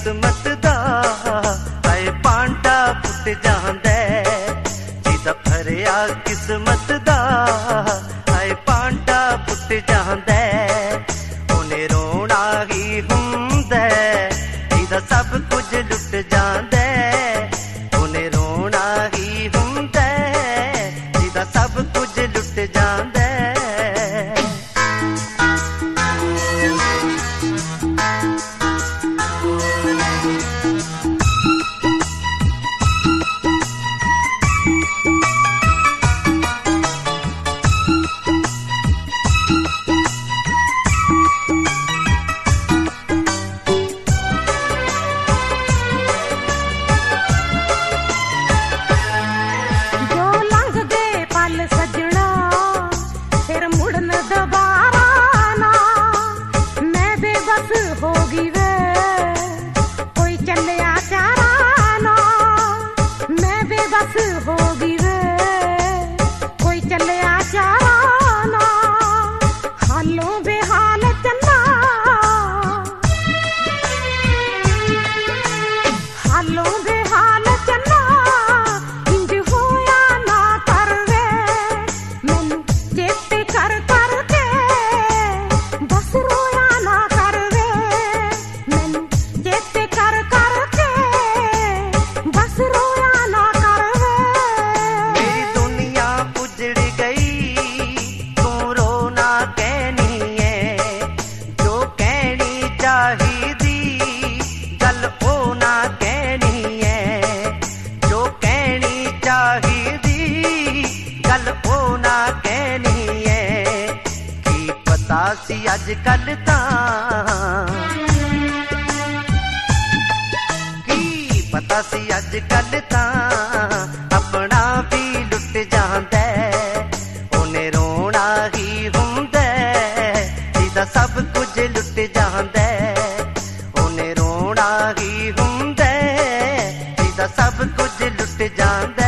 किस्मत दा आए पांडा फुट जांदा जिदा भरिया किस्मत दा आए पांडा फुट जांदा उन्हें रोना ही हुंदा जिदा सब कुछ लुट जांदा उन्हें रोना ही हुंदा जिदा सब कुछ लुट जांदा अजकल की पता सी अजकल अपना भी लुट जांदा उन्हें रोना ही हुंदा जिदा सब कुछ लुट जांदा उन्हें रोना ही हुंदा जिदा सब कुछ लुट जांदा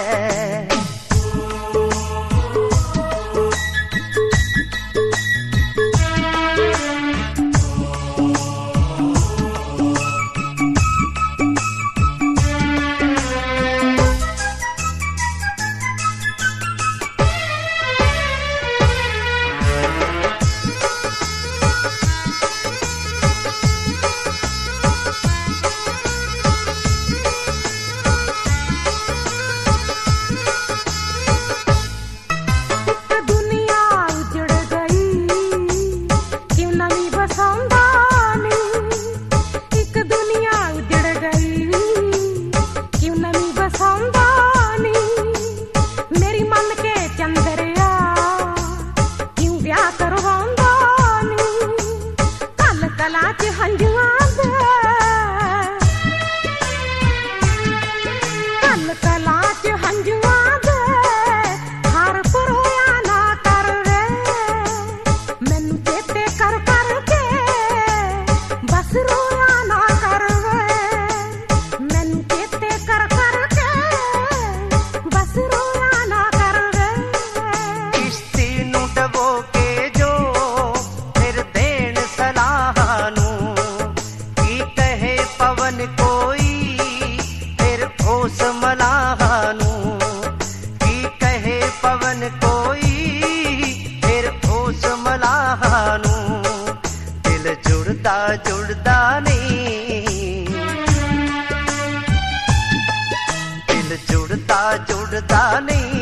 जुड़दा नहीं दिल जुड़दा नहीं